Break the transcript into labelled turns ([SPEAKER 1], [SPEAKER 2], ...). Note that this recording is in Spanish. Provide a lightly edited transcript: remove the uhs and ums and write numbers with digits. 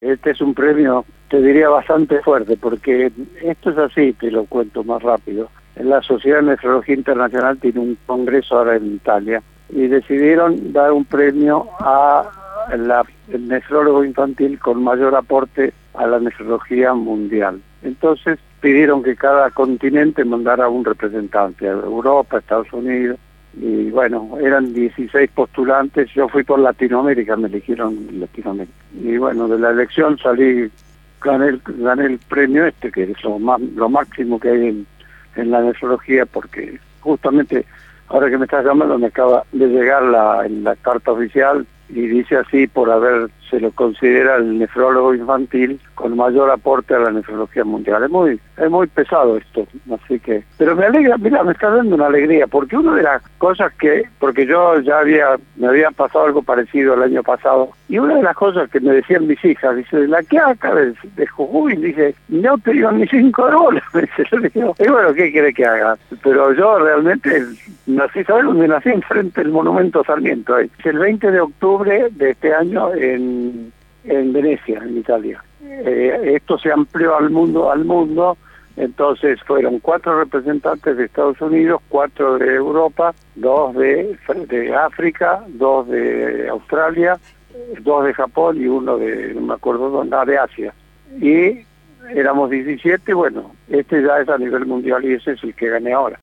[SPEAKER 1] este es un premio, te diría, bastante fuerte, porque esto es así, te lo cuento más rápido. La Sociedad de Nefrología Internacional tiene un congreso ahora en Italia y decidieron dar un premio el nefrólogo infantil con mayor aporte a la nefrología mundial. Entonces pidieron que cada continente mandara un representante, a Europa, Estados Unidos, y bueno, eran 16 postulantes, yo fui por Latinoamérica, me eligieron Latinoamérica. Y bueno, de la elección gané el premio este, que es lo máximo que hay en la nefrología, porque justamente ahora que me estás llamando me acaba de llegar la carta oficial y dice así: se lo considera el nefrólogo infantil con mayor aporte a la nefrología mundial. Es muy pesado esto, así que... Pero me alegra, mira, me está dando una alegría, porque una de las cosas porque yo me había pasado algo parecido el año pasado, y una de las cosas que me decían mis hijas, dice, la que acá de Jujuy, dice, no te digo ni $5, yo le digo, y bueno, ¿qué quiere que haga? Pero yo realmente nací, ¿sabes dónde nací? Enfrente del Monumento Sarmiento, ahí. El 20 de octubre de este año en Venecia, en Italia. Esto se amplió al mundo, entonces fueron 4 representantes de Estados Unidos, 4 de Europa, 2 de África, 2 de Australia, 2 de Japón y 1 no me acuerdo dónde, de Asia. Y éramos 17, bueno, este ya es a nivel mundial y ese es el que gané ahora.